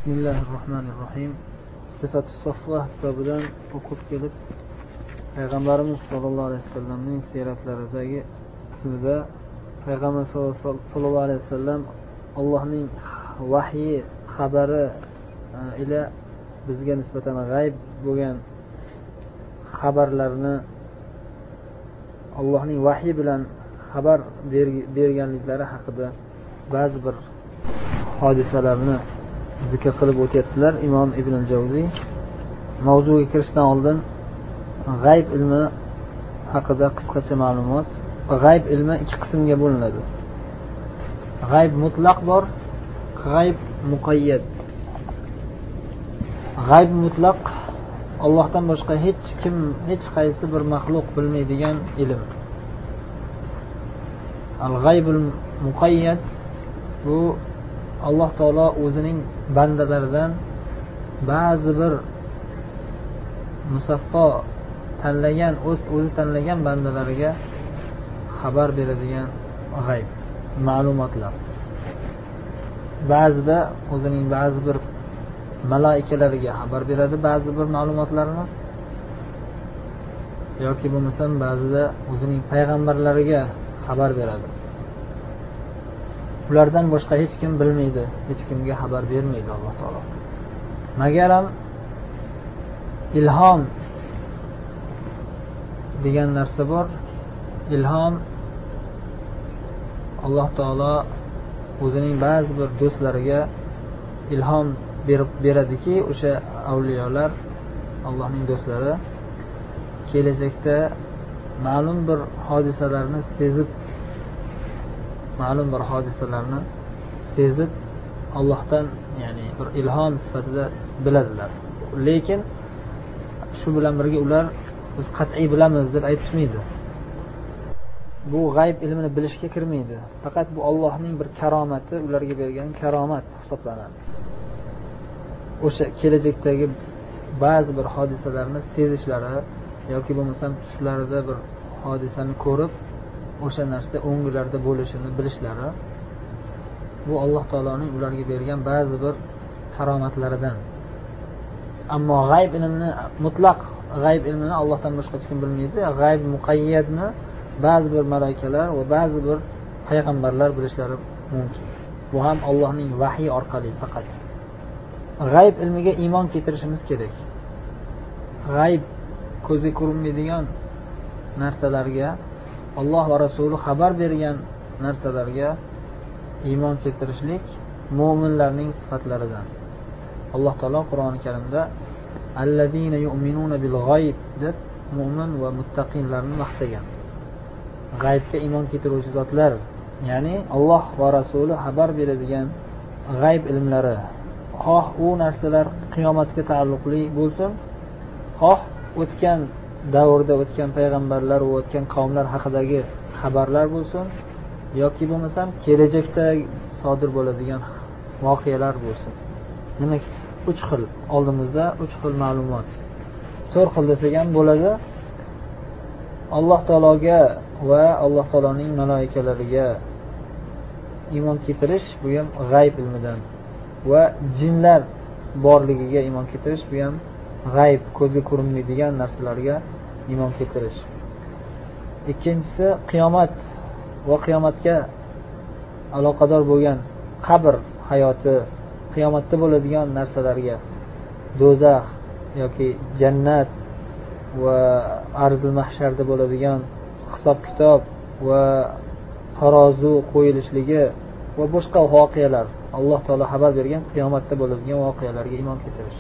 Bismillahirrohmanirrohim. Sifat-u Sofva kitobidan o'qib kelib, Payg'ambarimiz sollallohu alayhi vasallamning siratlaridagi qismida Payg'ambar sollallohu alayhi vasallam Allohning vahyi xabari ila bizga nisbatan g'ayb bo'lgan xabarlarni Allohning vahyi bilan xabar berganliklari haqida ba'zi bir hodisalarni zikr qilib o'tyaptilar. Imom Ibn al-Jawziy mavzuga kirishdan oldin g'ayb ilmi haqida qisqacha ma'lumot. G'ayb ilmi ikki qismga bo'linadi. G'ayb mutlaq bor, g'ayb muqayyad. G'ayb mutlaq Allohdan boshqa hech kim, hech qaysi bir maxluq bilmaydigan ilm. Al-g'aybul muqayyad bu Alloh taolo o'zining bandalaridan ba'zi bir musaffo tanlagan, o'zi tanlagan bandalariga xabar beradigan g'ayb ma'lumotlar. Ba'zida o'zining ba'zi bir malaikalarga xabar beradi ba'zi bir ma'lumotlarni, yoki bo'lmasa ba'zida o'zining payg'ambarlariga xabar beradi. Ulardan boshqa hech kim bilmaydi, hech kimga xabar bermaydi Alloh taolo. Magaram ilhom degan narsa bor. Ilhom Alloh taolo o'zining ba'zi bir do'stlariga ilhom beradiki, o'sha avliyolar, Allohning do'stlari kelajakda ma'lum bir hodisalarni sezib Allohdan, ya'ni bir ilhom sifatida biladilar. Lekin shu bilan birga ular biz qat'iy bilamiz deb aytishmaydi. Bu g'ayb ilmini bilishga kirmaydi. Faqat bu Allohning bir karomati, ularga bergan karomat hisoblanadi. O'sha kelajakdagi ba'zi bir hodisalarni sezishlari yoki bo'lmasa tushlarida bir hodisani ko'rib, o'sha narsa o'nglarida bo'lishini bilishlari, bu Alloh taoloning ularga bergan ba'zi bir karomatlaridan. Ammo g'ayb ilmini, mutlaq g'ayb ilmini Allohdan boshqa hech kim bilmaydi. G'ayb muqayyadni ba'zi bir malaikalar va ba'zi bir payg'ambarlar bilishlari mumkin. Bu ham Allohning vahyi orqali faqat. G'ayb ilmiga iymon keltirishimiz kerak. G'ayb ko'zga ko'rinmaydigan narsalarga, Alloh va Rasuli xabar bergan narsalarga iymon keltirishlik mu'minlarning sifatlaridan. Alloh taolo Qur'oni Karimda allazina yu'minuna bil g'ayb deb mu'min va muttaqinlarni maqtagan. G'aybga iymon keltiruvchi zotlar, ya'ni Alloh va Rasuli xabar beradigan g'ayb ilmlari, xoh u narsalar qiyomatga taalluqli bo'lsin, xoh o'tgan davrda o'tgan payg'ambarlar va o'tgan qavmlar haqidagi xabarlar bo'lsin, yoki bo'lmasam kelajakda sodir bo'ladigan voqealar bo'lsin. Demak, 3 xil oldimizda 3 xil ma'lumot. 4 xil desak ham bo'ladi. Alloh taologa va Alloh taoloning malayikalariga iymon keltirish bu ham g'ayb ilmidan, va jinlar borligiga iymon keltirish bu ham g'ayb, ko'zga ko'rinmaydigan narsalarga iymon keltirish. Ikkinchisi qiyomat va qiyomatga aloqador bo'lgan qabr hayoti, qiyomatda bo'ladigan narsalarga, do'zax yoki jannat va arzul mahsharda bo'ladigan hisob-kitob va tarozu qo'yilishligi va boshqa voqealar, Alloh taolo xabar bergan qiyomatda bo'ladigan voqealarga iymon keltirish.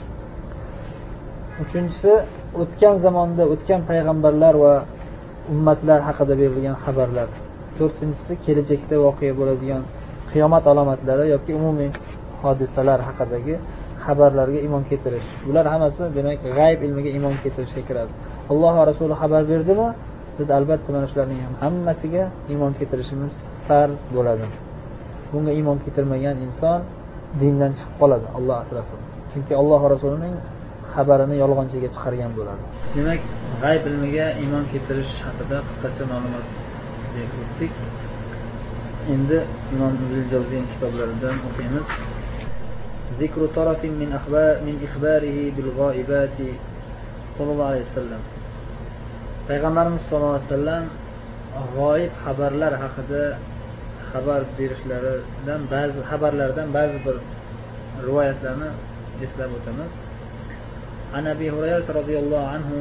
Uchinchisi o'tgan zamonda o'tgan payg'ambarlar va ummatlar haqida berilgan xabarlar. To'rtinchisi kelajakda voqea bo'ladigan qiyomat alomatlari yoki umumiy hodisalar haqidagi xabarlarga iymon keltirish. Bular hammasi demak g'ayb ilmiga iymon keltirishga kiradi. Alloh va Rasuli xabar berdimi, biz albatta mana shularning hammasiga iymon keltirishimiz farz bo'ladi. Bunga iymon keltirmagan inson dindan chiqib qoladi, Alloh asrasin. Chunki Alloh va Rasulining xabarini yolg'onchiga chiqargan bo'ladi. Demak, g'ayb ilmiga iymon keltirish haqida qisqacha ma'lumot berib o'tdik. Endi Imom Ibn al-Jawziy kitoblaridan o'qiymiz. ذكر طرف من إخباره بالغائبات صلى الله عليه وسلم. Payg'ambarimiz sollallohu alayhi vasallam g'oyib xabarlar haqida xabar berishlaridan ba'zi bir rivoyatlarni eslab o'tamiz. An Abi Hurayra radhiyallohu anhu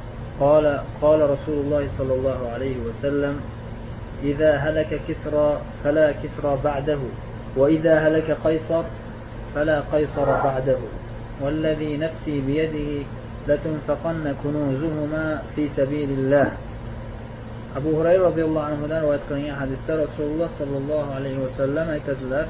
قال رسول الله صلى الله عليه وسلم إذا هلك كسرى فلا كسرى بعده وإذا هلك قيصر فلا قيصر بعده والذي نفسي بيده لتنفقن كنوزهما في سبيل الله. Abu Hurayra radhiyallohu anhudan rivoyat qilingan hadisda Rasululloh sallallohu alayhi vasallam aytadilar,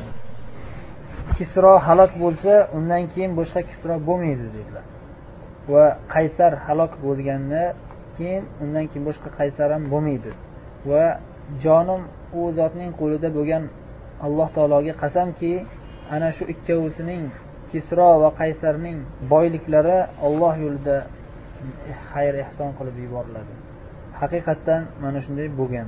Kisro halok bo'lsa, undan keyin boshqa Kisro bo'lmaydi dedilar. Va Qaysar halok bo'lgandan keyin undan keyin boshqa Qaysar ham bo'lmaydi. Va jonim u zotning qo'lida bo'lgan Alloh taologa qasamki, ana shu ikkovisining Kisro va Qaysarning boyliklari Alloh yo'lida xayr ihson qilib yuboriladi. Haqiqatan mana shunday bo'lgan.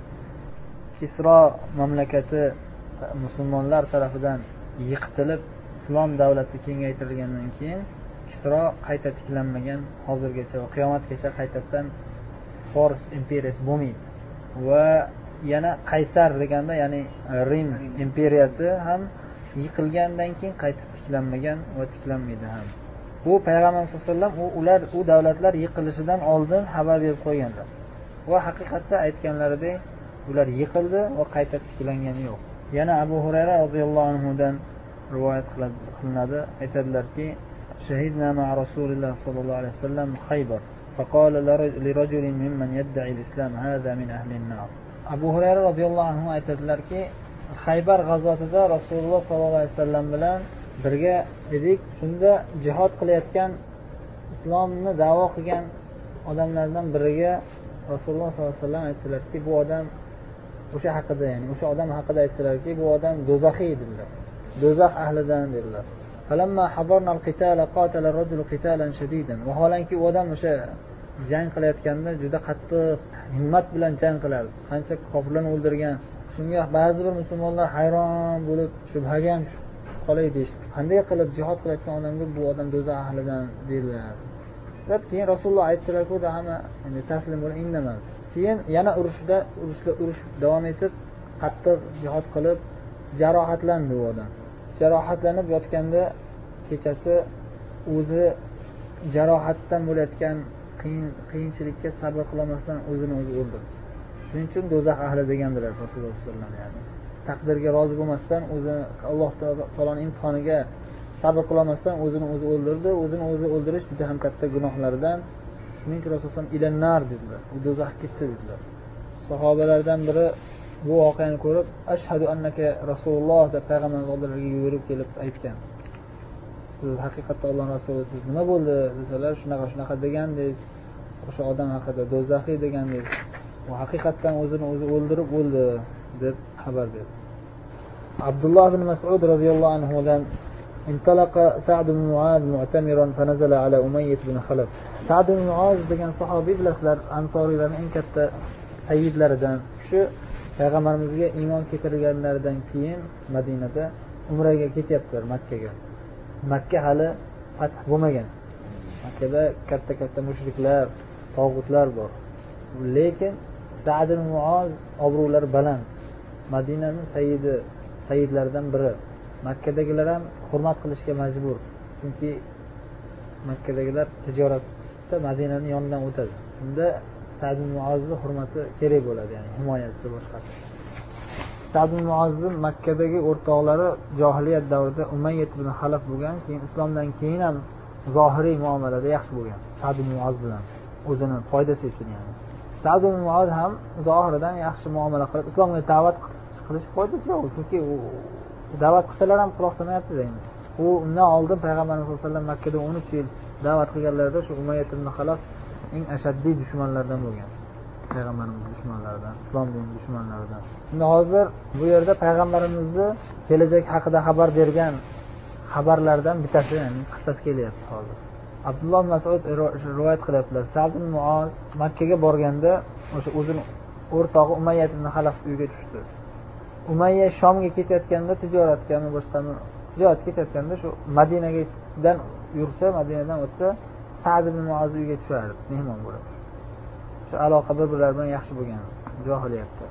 Kisro mamlakati musulmonlar tarafidan yiqitilib, islom davlati kengaytirilgandan keyin Kisro qayta tiklanmagan, hozirgacha va qiyomatgacha qaytadan Fors imperiyasi bo'lmaydi. Va yana Qaysar deganda, ya'ni Rim imperiyasi ham yiqilgandan keyin qayta tiklanmagan va tiklanmaydi ham. Bu payg'ambar sollallohu alayhi vasallam ular u davlatlar yiqilishidan oldin xabar berib qo'yganlar. Va haqiqatda aytganlaridek ular yiqildi va qayta tiklangani yo'q. Yana Abu Hurayra radhiyallohu anhudan rivoyat qilinadi, aytadilarki, shahidna ma Rasululloh sallallohu alayhi vasallam Khaybar faqala li rajulin mimman yad'i al-islam hadha min ahli an-nar. Abu Hurayra radhiyallohu anhu aytadilarki, Xaybar g'azotida Rasululloh sallallohu alayhi vasallam bilan birga edik. Shunda jihad qilayotgan, islomni da'vo qilgan odamlardan biriga Rasululloh sallallohu alayhi vasallam aytdilarki, bu odam o'sha haqida, ya'ni o'sha odam haqida aytdilarki, bu odam do'zaxiy dedilar. Do'zax ahlidan dedilar. Falamma hadarna al-qitala qatala ar-rajul qitalan shadidan. Vaholanki u odam o'sha jang qilayotganda juda qattiq himmat bilan jang qilardi. Qancha kofirlarni o'ldirgan. Shunga ba'zi bir musulmonlar hayron bo'lib, shubhaga ham qolay deydi. Qanday qilib jihad qilayotgan odamga bu odam do'zax ahlidan dedilar. Deb keyin Rasululloh aytdilar-ku, hamma endi taslim bo'lib indamadi. Keyin yana urush davom etib, qattiq jihad qilib jarohatlandi u odam. Jarohatlanib yotganda kechasi o'zi jarohatdan bo'layotgan qiyinchilikka sabr qilmasdan o'zini o'zi o'ldirdi. Shuning uchun do'zax ahli degandilar Rasululloh sollallohu alayhi vasallam. Taqdirga rozi bo'lmasdan, o'zini Alloh taoloning imtihoniga sabr qilmasdan o'zini o'zi o'ldirdi. O'zini o'zi o'ldirish juda ham katta gunohlardan. Shuning uchun Rasululloh sollallohu alayhi vasallam ilannar dedilar. U do'zaxga ketdi dedilar. Sahobalardan biri bu voqeani ko'rib, ashhadu annaka rasululloh deb payg'ambarning oldilariga yugurib kelib aytgan. Siz haqiqatda Alloh rasulisiz. Nima bo'ldi desalar, shunaqa degandingiz. O'sha odam haqida do'zaxiy degandingiz. U haqiqatdan o'zini o'zi o'ldirib o'ldi deb xabar berdi. Abdulloh ibn Mas'ud radhiyallohu anhu dan intalaqa Sa'd ibn Mu'az mu'tamiran fanazala ala Umayyah ibn Khalaf. Sa'd ibn Mu'az degan sahobiy bilasizlar, ansoriylarning eng katta sayyidlaridan. Shu payg'ambarimizga iymon keltirganlaridan keyin Madinada umraga ketyaptilar Makkaga. Makka hali fath bo'lmagan. Makkada katta mushriklar, tog'utlar bor. Lekin Sa'd ibn Mu'az obro'lari baland. Madinaning sayyidlaridan biri. Makkadagilar ham hurmat qilishga majbur. Chunki Makkadagilar tijoratda Madinaning yonidan o'tadi. Shunda Sa'd ibn Mu'azning hurmati kerak bo'ladi, ya'ni himoyasi boshqasi. Sa'd ibn Mu'azning Makkadagi o'rtoqlari johiliyat davrida Umayyah ibn Khalaf bo'lgan, keyin islomdan keyin ham zohiriy muomalada yaxshi bo'lgan. Sa'd ibn Mu'az bilan o'zini foydasi uchun, ya'ni Sa'd ibn Mu'az ham zohiridan yaxshi muomala qilib islomga da'vat qilish foydasi yo'q, chunki u da'vat qilsalar ham quloq solmayapti endi. U undan oldin payg'ambarimiz sollallohu alayhi vasallam Makkada 13 yil da'vat qilganlarida shu Umayyah ibn Khalaf eng ashaddiy dushmanlardan bo'lgan. Payg'ambarimiz dushmanlaridan, islom dinining dushmanlaridan. Endi hozir bu yerda payg'ambarimizni kelajak haqida xabar bergan xabarlardan bittasi, ya'ni qissasi kelyapti hozir. Abdulloh ibn Mas'ud rivoyat qilyaptilar. Sa'd ibn Mu'az Makkaga borganda o'sha o'zini o'rtog'i Umayyah ibn Khalaf uyiga tushdi. Umayya Shomga ketayotganda tijoratgami boshqami tijorat ketayotganda shu Madinadan yursa, Madinadan o'tsa, Sa'd ibn Muoz uyiga tushardi, mehmon bo'lib. Shu aloqa bir-birlari bilan yaxshi bo'lgan johiliyatda.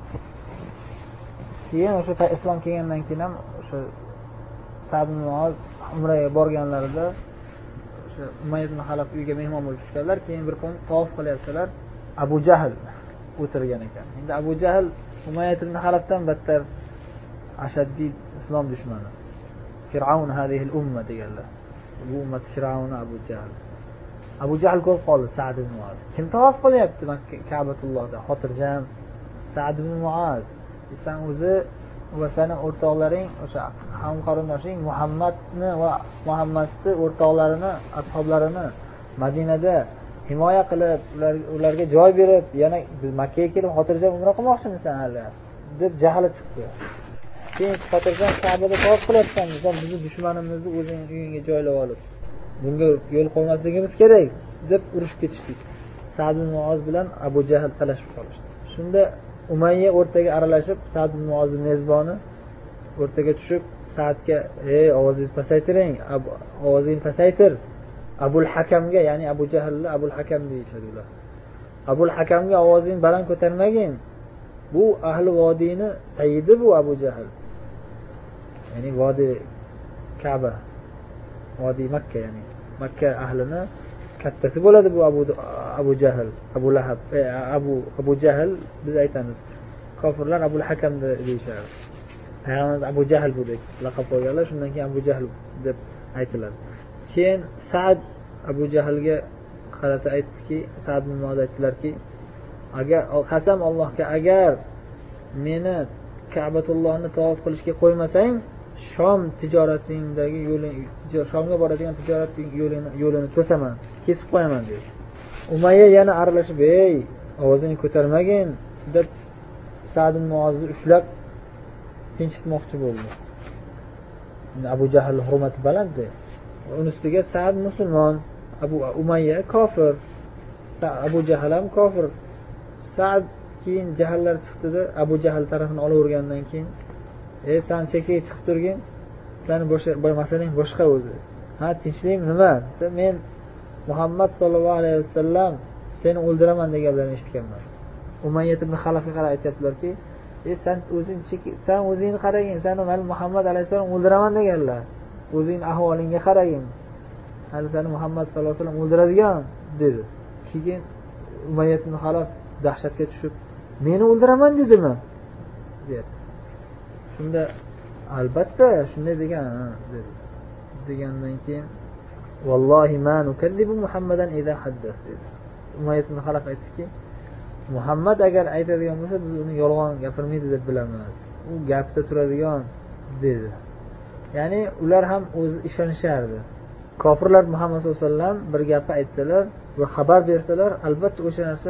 Keyin o'sha islom kelgandan keyin ham o'sha Sa'd ibn Muoz umraga borganlarida o'sha Umayya ibn Xalaf uyiga mehmon bo'lib tushganlar. Keyin bir kun tavof qilyapsalar, Abu Jahl o'tirgan ekan. Endi Abu Jahl Umayya ibn Xalafdan battar ashaddiy islom dushmani. Fir'aun hadhihi al-umma deganlar. Bu ummat Fir'auni Abu Jahl. Abu Jahl ko'rib qoldi Sa'd ibn Muoz. Kim tavof qilyapti Ka'batullohda? Xotirjam Sa'd ibn Muoz. Sen o'zi va sening o'rtoqlaring, o'sha qavm qarindoshing Muhammadni va Muhammadni o'rtoqlarini, ashoblarini Madinada himoya qilib, ularga joy berib, yana biz Makka ga kelib xotirjam umra qilmoqchimisan hali deb jahli chiqdi. Keyin xotirjam Ka'bada tavof qilyapsan, bizni dushmanimizni o'zing uyingga joylab olib, bunga yo'l qo'ymasligimiz kerak deb urushib ketishdik. Sa'd ibn Muoz bilan Abu Jahl talashib qolishdi. Shunda Umayya o'rtaga aralashib, Sa'd ibn Muozning mezboni o'rtaga tushib, Sa'dga, "Ey, ovozingizni pasaytiring, ovozingizni pasaytir." Abul Hakamga, ya'ni Abu Jahlni Abul Hakam deyishadi ular. Abul Hakamga ovozingni baland ko'tarmagin. Bu ahli vodiyni sayyidi bu Abu Jahl. Ya'ni vodi Ka'ba, vodi Makka, ya'ni Makka ahlini kattasi bo'ladi bu Abu Jahl, Abu Lahab, Abu Jahl biz aytamiz. Kofirlar Abul Hakam deyishadi. Payg'ambarimiz Abu Jahl bu deb laqab qo'yganlar, shundan keyin Abu Jahl deb aytiladi. Keyin Sa'd Abu Jahlga qarata aytdiki, Sa'd ibn Muoz aytdilarki, agar qasam Allohga, agar meni Ka'batullohni tavof qilishga qo'ymasang, Shom tijoratingdagi Shomga boradigan tijorat yo'lini to'saman, kesib qo'yaman dedi. Umayya yana aralashib, "Ey, ovozingni ko'tarmagin" deb Sa'd ibn Muozni ushlab tinchitmoqchi bo'ldi. Abu Jahl hurmati balanddi. Uning ustiga Sa'd musulmon, Abu Umayya kofir, Abu Jahl ham kofir. Sa'd keyin jahllar chiqdi-da, Abu Jahl tarafini olavergandan keyin, "Ey, sen chekkaga chiqib turgin, seni masalang boshqa o'zi. Ha, tinchlik nima? Men Muhammad sallallohu alayhi vasallam seni o'ldiraman deganlarini eshitganman." Umayya ibn Xalafga qarab aytibdilarki, sen o'zingni qaragin, seni Muhammad alayhisalom o'ldiraman deganlar. O'zingning ahvolingga qaragin. Hali seni Muhammad sallallohu alayhi vasallam o'ldiradigan dedi. Keyin Umayya ibn Xalaf dahshatga tushib, "Meni o'ldiraman dedimi?" deyapti. Shunda albatta shunday degan dedi. Degandan keyin "Vallohi ma nukazzibu Muhammadan idza haddath" dedi. Umayya ibn Xalaf aytdiki, Muhammad agar aytadigan bo'lsa, biz uni yolg'on gapirmaydi deb bilamiz. U gapda turadigan dedi. Ya'ni ular ham o'zi ishonishardi. Kofirlar Muhammad sollallohu alayhi vasallam bir gapni aytsalar va xabar bersalar, albatta o'sha narsa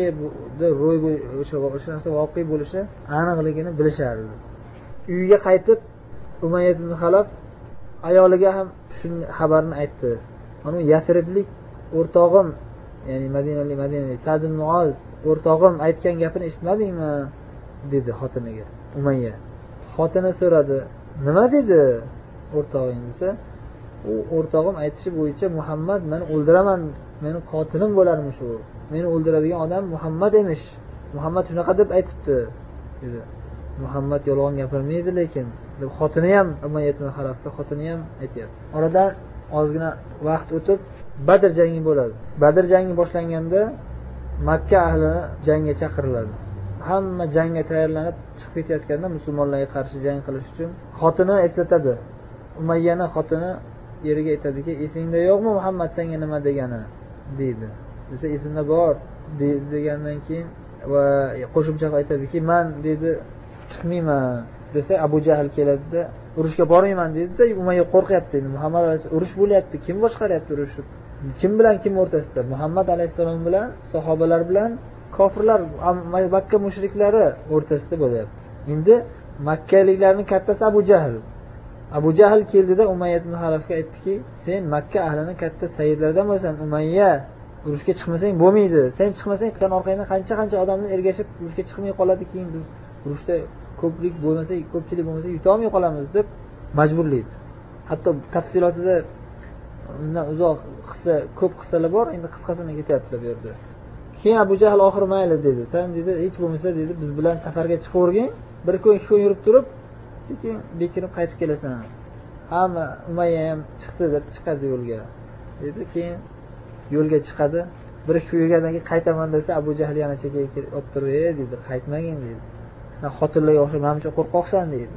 voqea bo'lishi aniqligini bilishardi. Uyiga qaytib Umayya ibn Xalaf ayoliga ham shu xabarni aytdi. Mana Yasriblik o'rtog'im, ya'ni Madinalik Sa'd ibn Muoz o'rtog'im aytgan gapini eshitmadingmi dedi xotiniga. Umayya xotini so'radi, "Nima dedi o'rtog'ing?" desa, u o'rtog'im aytishi bo'yicha Muhammad meni o'ldiraman, meni qotilim bo'larmish u. Meni o'ldiradigan odam Muhammad emish. Muhammad shunaqa deb aytibdi dedi. Muhammad yolg'on gapirmaydi lekin deb xotini ham Umayya ibn Xalafga xotini ham aytayapti. Oradan ozgina vaqt o'tib Badr jangi bo'ladi. Badr jangi boshlanganda Makka ahli jangga chaqiriladi. Hamma jangga tayyorlanib chiqib ketayotganda musulmonlarga qarshi jang qilish uchun xotini eslatadi. Umayyani xotini eriga aytadiki, "Esingda yo'qmi Muhammad senga nima degani?" deydi. Desa, "Esimda bor" degandan keyin va qo'shimcha aytadiki, "Men" dedi, "chiqmayman" desa, Abu Jahl keladida, "Urushga bormayman" dedi-da, Umayya qo'rqyapti. Muhammad alayhisalom urush bo'lyapti, kim boshqaryapti urushni? Kim bilan kim o'rtasida? Muhammad alayhisalom bilan, sahobalar bilan kofirlar, Makka mushriklari o'rtasida bo'lyapti. Endi Makkaliklarning kattasi Abu Jahl. Abu Jahl keldida Umayya ibn Xalafga aytdiki, "Sen Makka ahlining katta sayyidlaridan bo'lsan, Umayya, urushga chiqmasang bo'lmaydi. Sen chiqmasang, sen orqangdan qancha odamlar ergashib urushga chiqmay qoladi, keyin biz urushda ko'pchilik bo'lmasa yuta olmay qolamiz" deb majburlaydi. Hatto tafsilotida undan uzoq ko'p qissalar bor, endi qisqasini ketyapti bu yerda. Keyin Abu Jahl oxiri mayli dedi. Sen dedi, hech bo'lmasa dedi, biz bilan safarga chiqib o'rgin. Bir kun, ikki kun yurib turib, sekin bekirib qaytib kelasan. Hamma Umayya ham chiqdi deb chiqadi yo'lga. Dedi, keyin yo'lga chiqadi. Bir ikki kun yurgandan keyin qaytaman desa, Abu Jahl yana chekkaga kelib o'tirib, dedi, qaytmagin dedi. Sen xotinlarga o'xshab menimcha qo'rqoqsan dedi.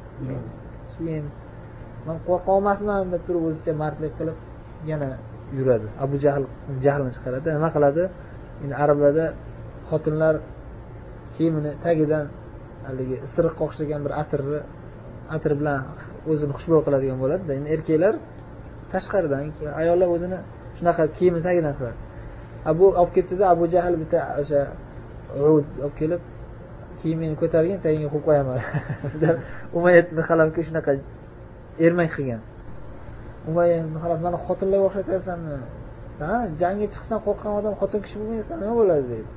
Keyin men qo'rqolmasman deb turib o'zicha mardlik qilib yana yuradi. Abu Jahl jahlini chiqaradi. Nima qiladi? Endi arablarda xotinlar kiyimini tagidan haligi isiriqqa o'xshagan bir atir bilan o'zini xushbo'y qiladigan bo'ladi-da. Endi erkaklar tashqaridan, ayollar o'zini shunaqa kiyimini tagidan qiladi. Olib ketdi-da, Abu Jahl bitta o'sha ud olib kelib kiyimini ko'targan, tagiga qo'yib qo'yaman. Umayya ibn Xalafga shunaqa ermak qilgan. Umayya ibn Xalaf mana xotinlarga o'xshatyapsanmi? Sen jangga chiqishdan qo'rqqan odam xotin kishi bo'lmaysan, nima bo'ladi deydi.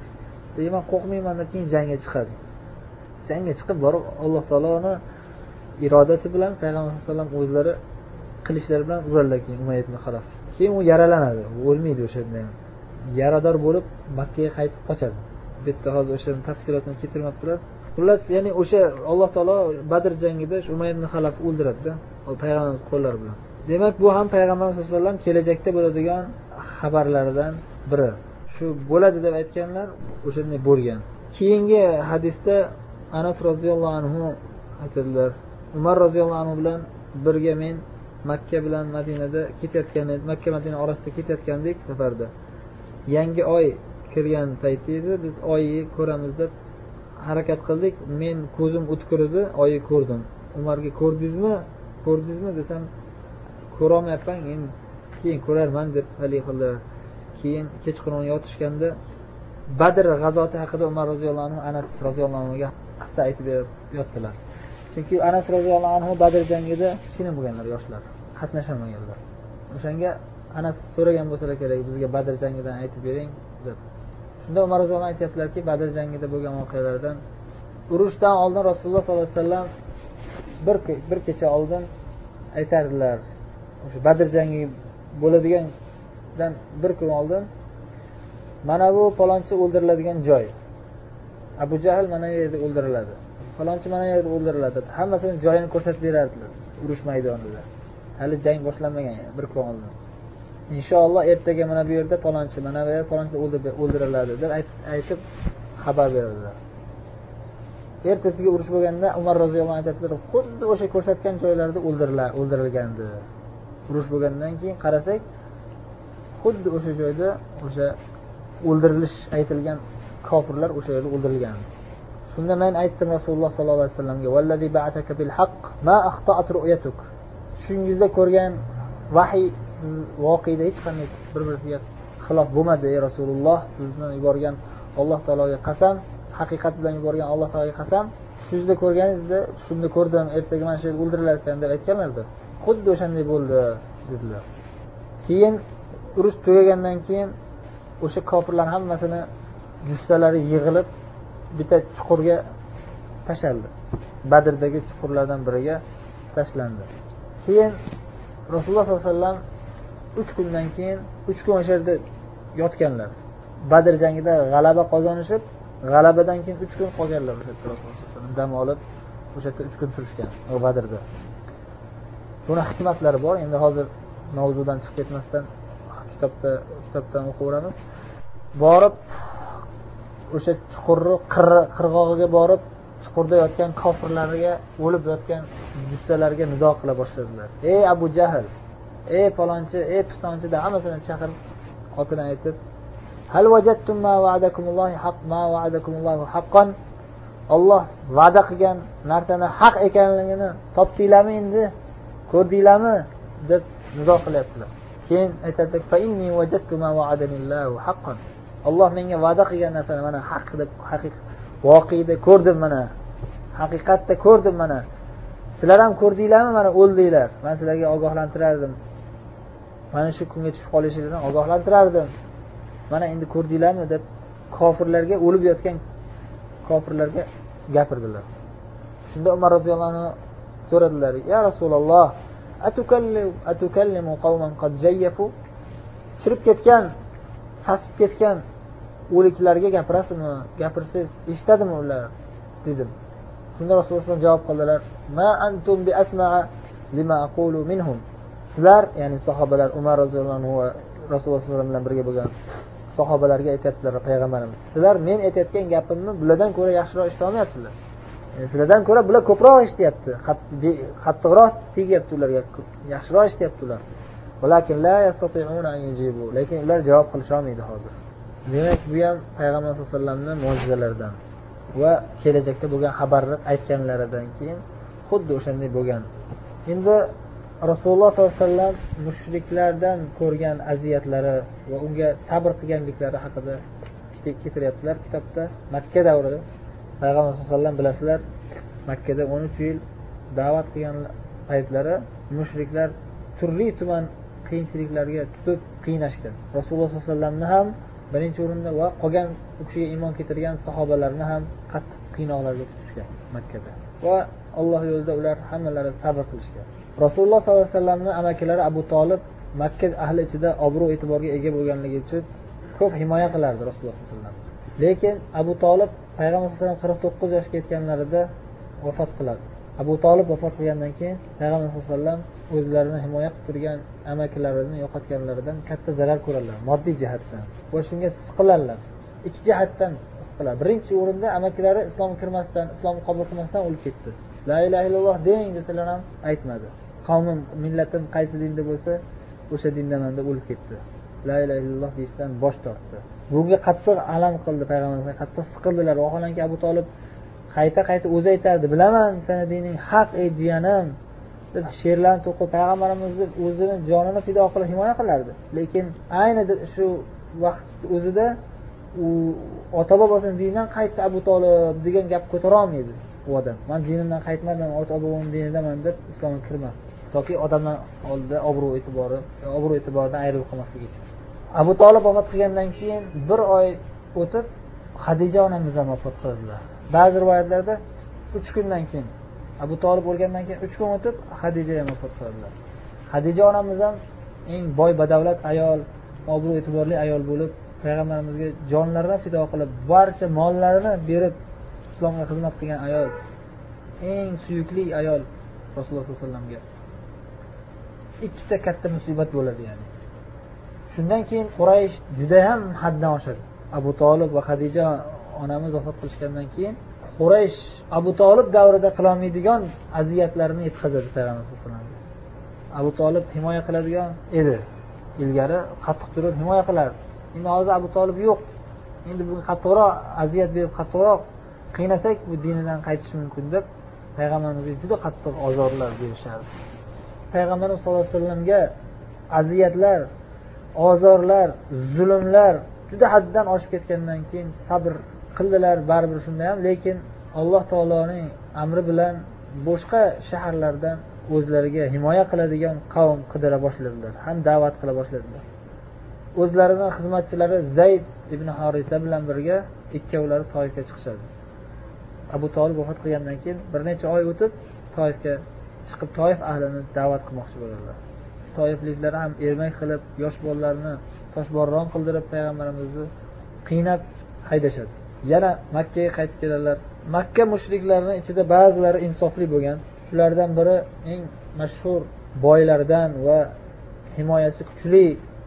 Men qo'rqmayman deb keyin jangga chiqadi. Jangga chiqib borib Alloh taoloning irodasi bilan payg'ambar sollallohu alayhi vasallam o'zlari qilishlari bilan uradilar keyin Umayya ibn Xalaf. Keyin u yaralanadi, o'lmaydi o'sha yerda. Yarador bo'lib Makka ga qaytib qochadi. Bu yerda hozir o'sha tafsilotini keltirmabdilar. Xullas, ya'ni o'sha Alloh taolo Badr jangida Umayya ibn Xalaf o'ldiradi-da, payg'ambar qo'llari bilan. Demak, bu ham payg'ambar sollallohu alayhi vasallam kelajakda bo'ladigan xabarlaridan biri. Shu bo'ladi deb aytganlar o'shanday bo'lgan. Keyingi hadisda Anas roziyallohu anhu aytadilar. Umar roziyallohu anhu bilan birga men Makka bilan Madinada ketayotgan edim. Makka Madina orasida ketayotgandik safarda. Yangi oy kirgan payt edi. Biz oyni ko'ramiz deb harakat qildik. Men ko'zim o'tkir edi, oyni ko'rdim. Umarga ko'rdingizmi desam, ko'rolmayapman, keyin ko'rarman deb hali qildi. Keyin kechqurun yotishganda Badr g'azoti haqida Umar roziyallohu anhu Anas roziyallohu anhuga qissa aytib yotdilar. Chunki Anas roziyallohu anhu Badr jangida kichkina bo'lganlar, yoshlar, qatnashmaganlar. O'shanga Anas so'ragan bo'lsalar kerak, bizga Badr jangidan aytib bering deb. Shunda Umar roziyallohu anhu aytibdilarki, Badr jangida bo'lgan voqealardan urushdan oldin Rasululloh sollallohu alayhi vasallam bir kecha oldin aytardilar. O'sha Badr jangi bo'ladigandan bir kun oldin mana bu palonchi o'ldiriladigan joy. Abu Jahl mana bu yerda o'ldiriladi. Palonchi mana bu yerda o'ldiriladi. Hammasini joyini ko'rsatib berardilar urush maydonida. Hali jang boshlanmagan, bir kun oldin. Inshaalloh ertaga mana bu yerda palonchi, mana bu yerda palonchi o'ldiriladi deb aytib xabar beradilar. Ertasiga urush bo'lganda Umar roziyallohu anhu aytadilar, xuddi o'sha ko'rsatgan joylarda o'ldirilgandi. Urush bo'lgandan keyin qarasak, xuddi o'sha joyda o'sha o'ldirilish aytilgan kofirlar o'sha yerda o'ldirilgan. Shunda men aytdim Rasululloh sollallohu alayhi vasallamga, "Vallazi ba'ataka bil haqq ma axta'at ru'yatuk." Tushingizda ko'rgan vahiy siz voqeda hech qanday bir-biriga xilof bo'lmadi ey Rasululloh. Sizni yuborgan Alloh taologa qasam, haqiqat bilan yuborgan Alloh taologa qasam, tushingizda ko'rganingizda shunda ko'rdim, ertaga mana shu yerda o'ldirilar ekan deb aytganlardi. Xuddi o'shanday bo'ldi dedilar. Keyin urush tugagandan keyin o'sha kofirlar hammasini jussalari yig'ilib bitta chuqurga tashaldi. Badrdagi chuqurlardan biriga tashlandi. Keyin Rasululloh sollallohu alayhi vasallam 3 kundan keyin 3 kun o'sha yerda yotganlar. Badr jangida g'alaba qozonishib, g'alabadan keyin 3 kun qolganlar o'sha yerda. Rasululloh sollallohu alayhi vasallam dam olib o'sha yerda 3 kun turishgan o Badrda. Buni hikmatlari bor. Endi hozir mavzudan chiqib ketmasdan kitobdan o'qiveramiz. Borib o'sha chuqurni qirg'og'iga borib, chuqurda yotgan kofirlarga, o'lib yotgan jussalarga nido qila boshladilar. Ey Abu Jahl, ey falonchi, ey pistonchi da hammasini chaqirib otini aytib, "Hal wajadtum ma wa'adakumullohu haqq ma wa'adakumullohu haqqan?" Alloh va'da qilgan narsani haq ekanligini topdinglarmi endi? Ko'rdinglarmi? deb nido qilyaptilar. Keyin aytadiki, "Fa inni wajadtu ma wa'adanillahu haqqan." Alloh menga va'da qilgan narsani mana haq deb voqeda ko'rdim mana. Haqiqatda ko'rdim mana. Sizlar ham ko'rdinglarmi? Mana o'ldinglar. Men sizlarga ogohlantirardim. Mana shu kunga tushib qolishingizdan ogohlantirardim. Mana endi ko'rdinglarmi deb kofirlarga, o'lib yotgan kofirlarga gapirdilar. Shunda Umar roziyallohu anhu so'radilar: "Ya Rasululloh, atukallimu qawman qad jayyafu, chirib ketgan, sasib ketgan o'liklarga gapirasizmi? Gapirsiz, eshitadimi ular? dedim. Shunda Rasululloh javob qildilar: "Ma antum bi asma'a lima aqulu minhum." Sizlar, ya'ni sahobalar, Umar roziyallohu anhu va Rasululloh bilan birga bo'lgan sahobalarga aytibdilar payg'ambarimiz: "Sizlar men aytayotgan gapimni bulardan ko'ra yaxshiroq eshita olmayapsizlar. Sizlardan ko'ra bular ko'proq eshityapti, qattiqroq tegyapti ularga, yaxshiroq eshityapti ular. Walakin la yastati'una an yujibu." Lekin ular javob qilisha olmaydi hozir. Demak, bu ham payg'ambar sollallohu alayhi vasallamning mo'jizalaridan va kelajakda bo'lgan xabarni aytganlaridan keyin xuddi o'shanday bo'lgan. Endi Rasululloh sollallohu alayhi vasallam mushriklardan ko'rgan aziyatlari va unga sabr qilganliklari haqida keltiryaptilar kitobda. Makka davrida payg'ambar sollallohu alayhi vasallam bilasizlar, Makkada 13 yil da'vat qilgan paytlari mushriklar turli tuman qiyinchiliklarga tutib qiynashgan. Rasululloh sollallohu alayhi vasallamni ham birinchi o'rinda va qolgan u kishiga iymon keltirgan sahobalarni ham qattiq qiynoqlarga tutishgan Makkada. Va Alloh yo'lida ular hammalari sabr qilishgan. Rasululloh sollallohu alayhi vasallamning amakilari Abu Talib Makka ahli ichida obro' e'tiborga ega bo'lganligi uchun ko'p himoya qilardi Rasululloh sollallohu alayhi vasallam. Lekin Abu Talib payg'ambar sollallohu alayhi vasallam 49 yoshga yetganlarida vafot qiladi. Abu Talib vafot qilgandan keyin payg'ambar sollallohu alayhi vasallam o'zlarini himoya qilib turgan amakilarini yo'qotganlaridan katta zarar ko'radilar, moddiy jihatdan. Va shunga siqilarlar. Ikki jihatdan siqilar. Birinchi o'rinda amakilari islomga kirmasdan, islomni qabul qilmasdan o'lib ketdi. La ilaha illalloh deng desalar ham aytmadi. Qavmim, millatim qaysi dinda bo'lsa, o'sha dindaman deb o'lib ketdi. La ilaha illalloh deyishdan bosh tortdi. Bunga qattiq alam qildi payg'ambarimiz, qattiq siqildilar. Vaholanki Abu Talib qayta o'zi aytardi: "Bilaman, seni dining haq ey jiyanim" deb she'rlarni to'qib payg'ambarimizni o'zini jonini fido qilib himoya qilardi. Lekin ayni shu vaqt o'zida u ota-bobosining dinidan qaytdi Abu Talib degan gap ko'tara olmaydi u odam. "Men dinimdan qaytmadim, ota-bobom dinidaman" deb islomga kirmasdi. Toki odamlar oldida obro' e'tiboridan ayrilib qolmasligi uchun. Abu Talib vafot qilgandan keyin bir oy o'tib Xadija onamiz ham vafot qildilar. Ba'zi rivoyatlarda 3 kundan keyin, Abu Talib o'lgandan keyin 3 kun o'tib Xadija ham vafot qildilar. Xadija onamiz ham eng boy badavlat ayol, obro' e'tiborli ayol bo'lib, payg'ambarimizga jonlaridan fido qilib, barcha mollarini berib islomga xizmat qilgan ayol, eng suyukli ayol Rasululloh sollallohu alayhi vasallamga. Ikkita katta musibat bo'ladi ya'ni. Shundan keyin Quraysh juda ham haddan oshadi. Abu Talib va Xadija onamiz vafot qilishgandan keyin Quraysh Abu Talib davrida qilolmaydigan aziyatlarni yetkazadi payg'ambar sollallohu alayhi vasallamga. Abu Talib himoya qiladigan edi. Ilgari qattiq turib himoya qilardi. Endi hozir Abu Talib yo'q. Endi bunga qattiqroq aziyat berib, qattiqroq qiynasak bu dinidan qaytish mumkin deb payg'ambarimizga juda qattiq ozorlar berishardi. Payg'ambarimiz sollallohu alayhi vasallamga aziyatlar, ozorlar, zulmlar juda haddan oshib ketgandan keyin sabr qildilar baribir shunda ham, lekin Alloh taoloning amri bilan boshqa shaharlardan o'zlariga himoya qiladigan qavm qidira boshladilar, ham da'vat qila boshladilar. O'zlarining xizmatchilari Zayd ibn Harisa bilan birga ikkovlari Toifga chiqishadi. Abu Talib vafot qilgandan keyin bir necha oy o'tib Toifga chiqib Toif ahlini da'vat qilmoqchi bo'ladilar. Toifliklar ham ermak qilib, yosh bolalarni toshborron qildirib payg'ambarimizni qiynab haydashadi. Yana Makka ga qaytib keladilar. Makka mushriklarining ichida ba'zilari insofli bo'lgan. Shulardan biri eng mashhur boylardan va himoyasi kuchli,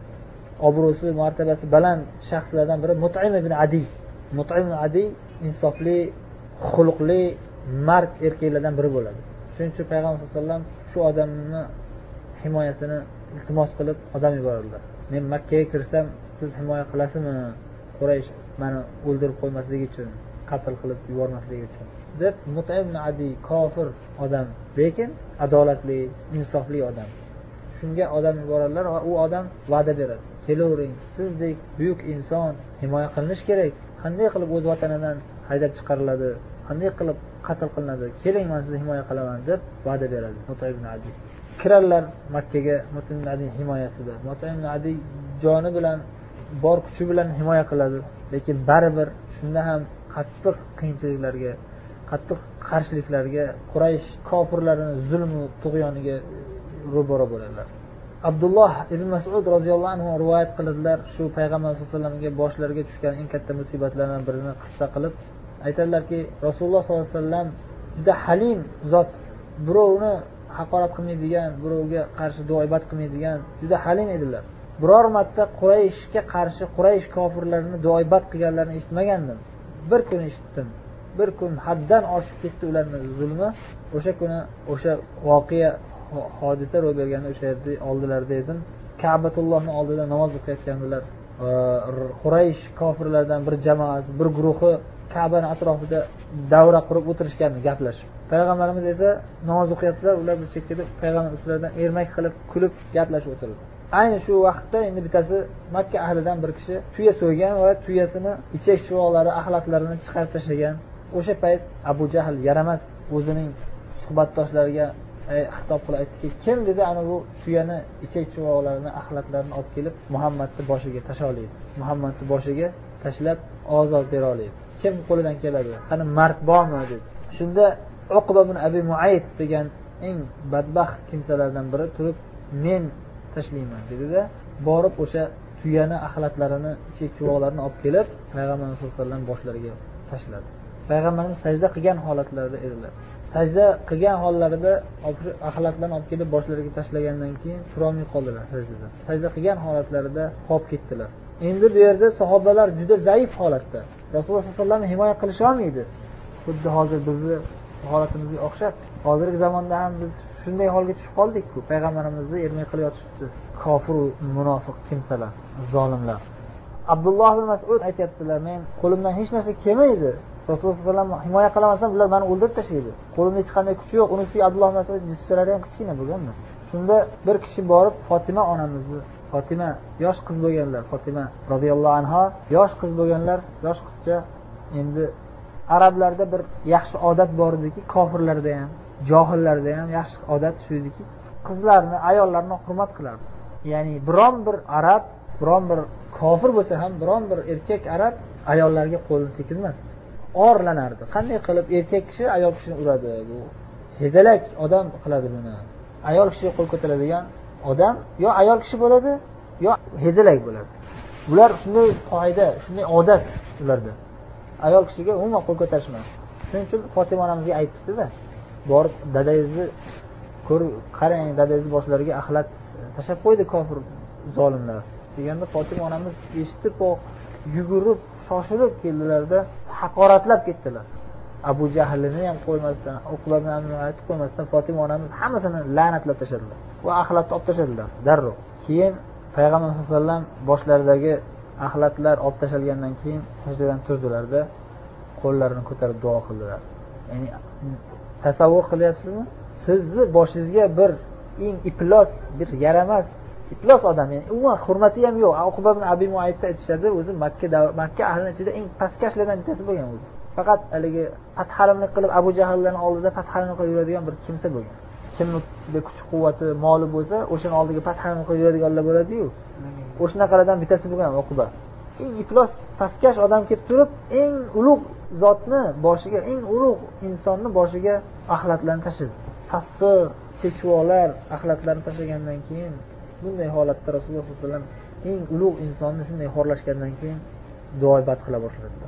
obro'si, martabasi baland shaxslardan biri Mut'im ibn Adi. Mut'im ibn Adi insofli, xulqli, mard erkaklardan biri bo'ladi. Shuning uchun payg'ambar sollallohu alayhi vasallam shu odamni himoyasini iltimos qilib odam yubordilar. Men Makka ga kirsam, siz himoya qilasizmi? Quraysh meni o'ldirib qo'ymasligi uchun, qatl qilib yubormasligi uchun deb Mut'im ibn Adi kofir odam, lekin adolatli, insofli odam. Shunga odam yuboradilar va u odam va'da beradi. Kelavering, sizdek buyuk inson himoya qilinish kerak. Qanday qilib o'z vatanidan haydab chiqariladi? Qanday qilib qatl qilinadi? Keling, men sizni himoya qilaman deb va'da beradi Mut'im ibn Adi. Kirarlar Makka ga Mut'im ibn Adi himoyasida. Mut'im ibn Adi joni bilan, bor kuchi bilan himoya qiladi, lekin baribir shunda ham qattiq qiyinchiliklarga, qattiq qarshiliklarga, Quraysh kofirlarining zulm va tug'yoniga ro'baro bo'ladilar. Abdulloh ibn Mas'ud roziyallohu anhu rivoyat qiladilar, shu payg'ambar sollallohu alayhi vasallamga boshlariga tushgan eng katta musibatlardan birini qissa qilib aytadilarki, Rasululloh sollallohu alayhi vasallam juda halim zot, birovni haqorat qilmaydigan, birovga qarshi duoibat qilmaydigan, juda halim edilar. Biror marta Qurayshga qarshi Quraysh kofirlarini duoibat qilganlarini eshitmagandim. Bir kun eshitdim. Bir kun haddan oshib ketdi ularning zulmi. O'sha kuni o'sha voqea hodisa ro'y berganda o'sha yerda oldilarida edim. Ka'batullohning oldida namoz o'qiyotgandilar. Quraysh kofirlardan bir jamoasi, bir guruhi Ka'baning atrofida davra qurib o'tirishgandi, gaplashib. Payg'ambarimiz esa namoz o'qiyotdilar, ular bir chekkada payg'ambar ustidan ermak qilib, kulib gaplashib o'tirdi. Ayni shu vaqtda endi bittasi Makka ahlidan bir kishi tuya so'ygan va tuyasini ichak shuvoqlari, axlatlarini chiqarib tashlagan. O'sha payt Abu Jahl yaramas o'zining suhbatdoshlariga xitob qilib aytdiki, kim dedi ana bu tuyani ichak shuvoqlarini, axlatlarini olib kelib Muhammadning boshiga tasholaydi. Muhammadning boshiga tashlab ozod bera oladi. Kim qo'lidan keladi? Qani mard bormi dedi. Shunda Uqba ibn Abi Muayt degan eng badbaxt kimsalardan biri turib, men tashlayman dedi-da, borib o'sha tuyani axlatlarini, ichak shuvoqlarini olib kelib payg'ambarimiz sollallohu alayhi vasallam boshlariga tashladi. Payg'ambarimiz sajda qilgan holatlarida edilar. Sajda qilgan hollarida axlatlarni olib kelib boshlariga tashlagandan keyin turolmay qoldilar sajdada. Sajda qilgan holatlarida qolib ketdilar. Endi bu yerda sahobalar juda zaif holatda. Rasululloh sollallohu alayhi vasallam himoya qilisha olmaydi. Xuddi hozir bizni holatimizga o'xshab, hozirgi zamonda ham biz shunday holga tushib qoldik-ku. Payg'ambarimizni ermak qilib yotishibdi kofir va munofiq kimsalar, zolimlar. Abdulloh ibn Mas'ud aytayaptilar, men qo'limdan hech narsa kelmaydi. Rasululloh sollallohu alayhi vasallam himoya qilamasam, ular meni o'ldirib tashlaydi. Qo'limda hech qanday kuch yo'q. Unisi Abdulloh ibn Mas'ud jismlari ham kichkina bo'lganmi? Shunda bir kishi borib Fatima onamizni, Fatima yosh qiz bo'lganlar, Fatima radhiyallohu anha yosh qiz bo'lganlar, yosh qizcha. Endi arablarda bir yaxshi odat bor ediki, kofirlarda ham, johillarda ham yaxshi odat shu ediki, qizlarni, ayollarni hurmat qilardi. Ya'ni biron bir arab, biron bir kofir bo'lsa ham, biron bir erkak arab ayollarga qo'lini tekizmasdi. Orlanardi. Qanday qilib erkak kishi ayol kishini uradi? Bu hezalak odam qiladi buni. Ayol kishi qo'l ko'taradigan odam yo ayol kishi bo'ladi, yo hezalak bo'ladi. Bular shunday qoida, shunday odat ularda. Ayol kishiga umuman qo'l ko'tarishmaydi. Shuning uchun Fatima onamizga aytishdi-da, borib dadangizni ko'rib qarang, dadangizni boshlariga axlat tashab qo'ydi kofir zolimlar. Deganda Fatima onamiz eshitib, yugurib, shoshilib keldilarda haqoratlab ketdilar. Abu Jahlni ham qo'ymasdan, Uqbani ham aytib qo'ymasdan Fatima onamiz hammasini la'natlab tashladilar va axlatni olib tashladilar darrov. Keyin payg'ambar sollallohu alayhi vasallam boshlaridagi axlatlar olib tashalgandan keyin sajdadan turdilarda qo'llarini ko'tarib duo qildilar. Ya'ni tasavvur qilyapsizmi? Sizni boshingizga bir eng iflos, bir yaramas iflos odam, ya'ni umuman hurmati ham yo'q. Uqba ibn Abi Muaytda aytishadi, o'zi Makka ahlining ichida eng pastkashlardan bittasi bo'lgan o'zi. Faqat haligi fathalimlik qilib Abu Jahllarning oldida fathalimlik qilib yuradigan bir kimsa bo'lgan. Kimning kuch-quvvati, moli bo'lsa, o'shaning oldiga fathalimlik qilib yuradiganlar bo'ladi-yu. O'shanaqalardan bittasi bo'lgan Uqba. Eng iflos, pastkash odam kelib turib, eng ulug' zotni boshiga, eng ulug' insonni boshiga axlatlarni tashladi. Sassiq, chechvolar axlatlarni tashlagandan keyin bunday holatda Rasululloh sollallohu alayhi vasallam eng ulug' insonni shunday xorlashgandan keyin duoibat qila boshladilar.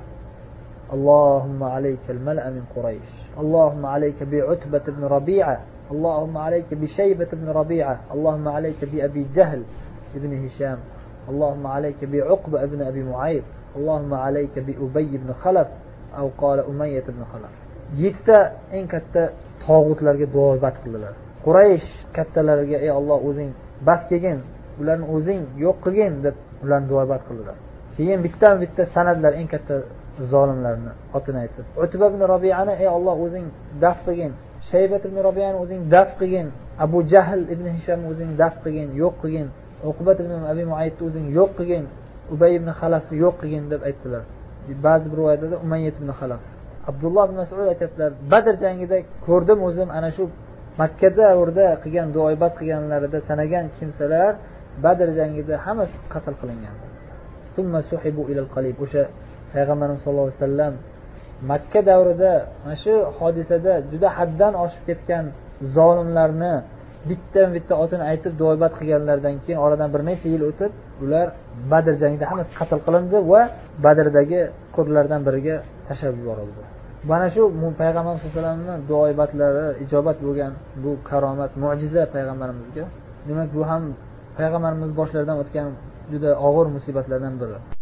Allohumma alaykal mal'a min Quraysh. Allohumma alayka bi Utbah ibn Rabi'a. Allohumma alayka bi Shaybah ibn Rabi'a. Allohumma alayka bi Abi Jahl ibn Hisham. Allohumma alayka bi Uqba ibn Abi Muayt. Allohumma alayka bi Ubay ibn Khalaf aw qala Umayyah ibn Khalaf. 7 ta eng katta tog'utlarga duoibat qildilar. Quraysh kattalariga ey Alloh o'zing bas kelgin, ularni o'zing yo'q qilgin deb ularni duoibat qildilar. Keyin bitta sanadlar eng katta zolimlarni otini aytib, Utbah ibn Rabi'ani ey Alloh o'zing daf qilgin, Shaybat ibn Rabi'ani o'zing daf qilgin, Abu Jahl ibn Hisham o'zing daf qilgin, yo'q qilgin, Uqbat ibn Abi Muaytni o'zing yo'q qilgin, Ubay ibn Khalafni yo'q qilgin deb aytdilar. Ba'zi rivoyatlarda Umayyah ibn Khalaf. Abdulloh ibn Mas'ud aytadilar, Badr jangida ko'rdim o'zim ana shu Makkada o'rda qilgan duoibat qilganlarida sanagan kimsalar Badr jangida hammasi qatl qilingan. Summa suhibu ila al-qalib. O'sha payg'ambarimiz sollallohu alayhi vasallam Makka davrida mana shu hodisada juda haddan oshib ketgan zolimlarni bitta otini aytib duoibat qilganlaridan keyin oradan bir necha yil o'tib ular Badr jangida hammasi qatl qilindi va Badrdagi qurlardan biriga tashlab yuborildi. Mana shu payg'ambar sollallohu alayhi vasallamning duoibatlari ijobat bo'lgan bu karomat, mo'jiza payg'ambarimizga. Demak bu ham payg'ambarimiz boshlaridan o'tgan juda og'ir musibatlardan biri.